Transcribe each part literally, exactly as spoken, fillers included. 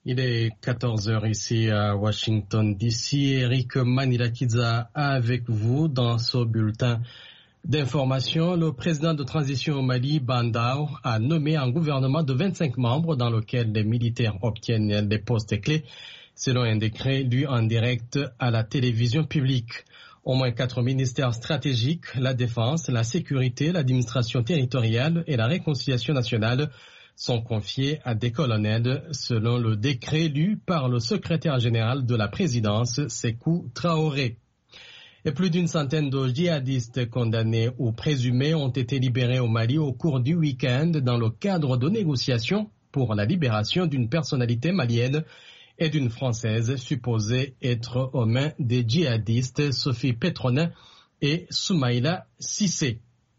Il est quatorze heures ici à Washington D C. Eric Manilakiza avec vous dans ce bulletin d'information. Le président de transition au Mali, Bandao, a nommé un gouvernement de vingt-cinq membres dans lequel les militaires obtiennent des postes clés, selon un décret lu en direct à la télévision publique. Au moins quatre ministères stratégiques, la défense, la sécurité, l'administration territoriale et la réconciliation nationale sont confiés à des colonels selon le décret lu par le secrétaire général de la présidence, Sékou Traoré. Et plus d'une centaine de djihadistes condamnés ou présumés ont été libérés au Mali au cours du week-end dans le cadre de négociations pour la libération d'une personnalité malienne et d'une Française supposée être aux mains des djihadistes Sophie Petronin et Soumaïla Sissé.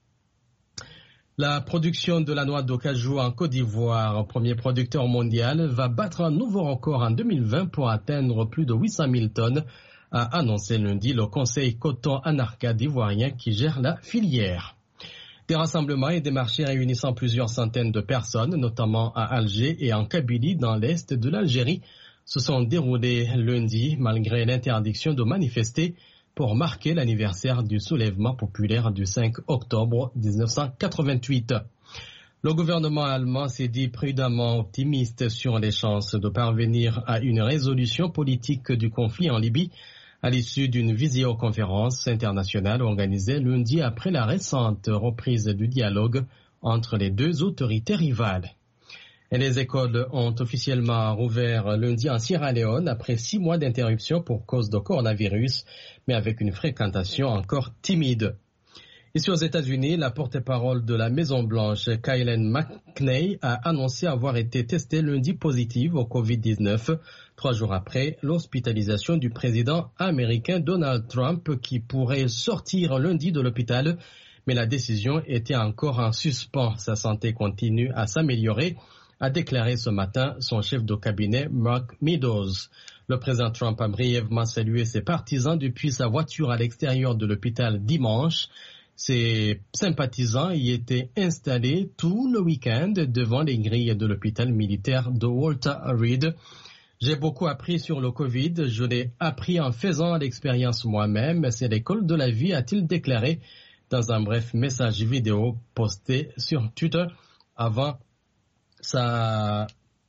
La production de la noix de cajou en Côte d'Ivoire, premier producteur mondial, va battre un nouveau record en deux mille vingt pour atteindre plus de huit cent mille tonnes, a annoncé lundi le Conseil coton anarcade ivoirien qui gère la filière. Des rassemblements et des marchés réunissant plusieurs centaines de personnes, notamment à Alger et en Kabylie dans l'est de l'Algérie, se sont déroulés lundi malgré l'interdiction de manifester pour marquer l'anniversaire du soulèvement populaire du cinq octobre mille neuf cent quatre-vingt-huit. Le gouvernement allemand s'est dit prudemment optimiste sur les chances de parvenir à une résolution politique du conflit en Libye à l'issue d'une visioconférence internationale organisée lundi après la récente reprise du dialogue entre les deux autorités rivales. Et les écoles ont officiellement rouvert lundi en Sierra Leone après six mois d'interruption pour cause de coronavirus, mais avec une fréquentation encore timide. Ici aux États-Unis, la porte-parole de la Maison-Blanche, Kayleigh McEnany, a annoncé avoir été testée lundi positive au covid dix-neuf, trois jours après l'hospitalisation du président américain Donald Trump qui pourrait sortir lundi de l'hôpital, mais la décision était encore en suspens. Sa santé continue à s'améliorer, a déclaré ce matin son chef de cabinet Mark Meadows. Le président Trump a brièvement salué ses partisans depuis sa voiture à l'extérieur de l'hôpital dimanche. Ses sympathisants y étaient installés tout le week-end devant les grilles de l'hôpital militaire de Walter Reed. J'ai beaucoup appris sur le Covid, je l'ai appris en faisant l'expérience moi-même, c'est l'école de la vie, a-t-il déclaré dans un bref message vidéo posté sur Twitter avant Ça,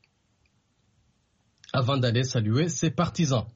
avant d'aller saluer ses partisans.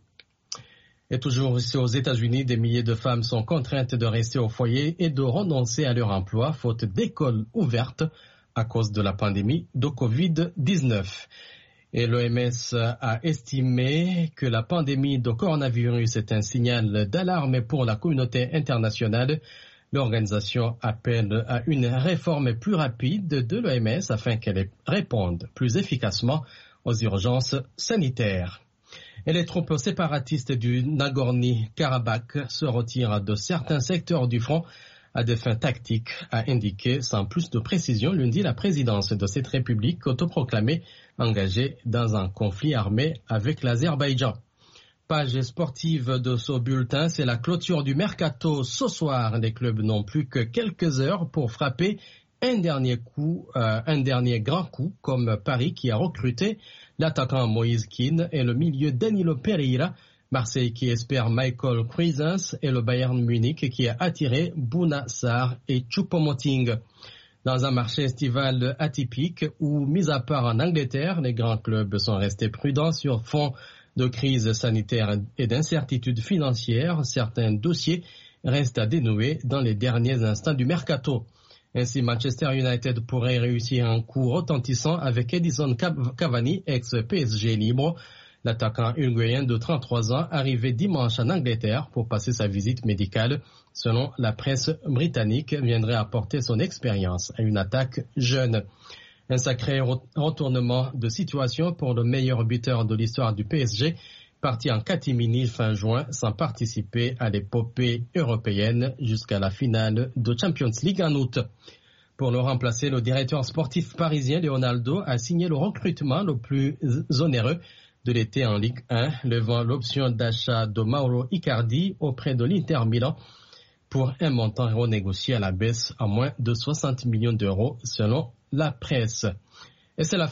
Et toujours ici aux États-Unis, des milliers de femmes sont contraintes de rester au foyer et de renoncer à leur emploi, faute d'écoles ouvertes à cause de la pandémie de covid dix-neuf. Et l'O M S a estimé que la pandémie de coronavirus est un signal d'alarme pour la communauté internationale. L'organisation appelle à une réforme plus rapide de l'O M S afin qu'elle réponde plus efficacement aux urgences sanitaires. Et les troupes séparatistes du Nagorno-Karabakh se retirent de certains secteurs du front à des fins tactiques, a indiqué sans plus de précision lundi la présidence de cette république autoproclamée engagée dans un conflit armé avec l'Azerbaïdjan. Page sportive de ce bulletin, c'est la clôture du mercato ce soir. Les clubs n'ont plus que quelques heures pour frapper un dernier coup, euh, un dernier grand coup, comme Paris qui a recruté l'attaquant Moïse Kean et le milieu Danilo Pereira, Marseille qui espère Michael Cuisance et le Bayern Munich qui a attiré Bouna Sarr et Choupo-Moting. Dans un marché estival atypique où, mis à part en Angleterre, les grands clubs sont restés prudents sur fond de crise sanitaire et d'incertitude financière, certains dossiers restent à dénouer dans les derniers instants du mercato. Ainsi, Manchester United pourrait réussir un coup retentissant avec Edison Cavani, ex-P S G libre. L'attaquant uruguayen de trente-trois ans, arrivé dimanche en Angleterre pour passer sa visite médicale, selon la presse britannique, viendrait apporter son expérience à une attaque jeune. Un sacré retournement de situation pour le meilleur buteur de l'histoire du P S G, parti en catimini fin juin sans participer à l'épopée européenne jusqu'à la finale de Champions League en août. Pour le remplacer, le directeur sportif parisien Leonardo a signé le recrutement le plus onéreux de l'été en Ligue un, levant l'option d'achat de Mauro Icardi auprès de l'Inter Milan pour un montant renégocié à la baisse à moins de soixante millions d'euros selon la presse. Et c'est la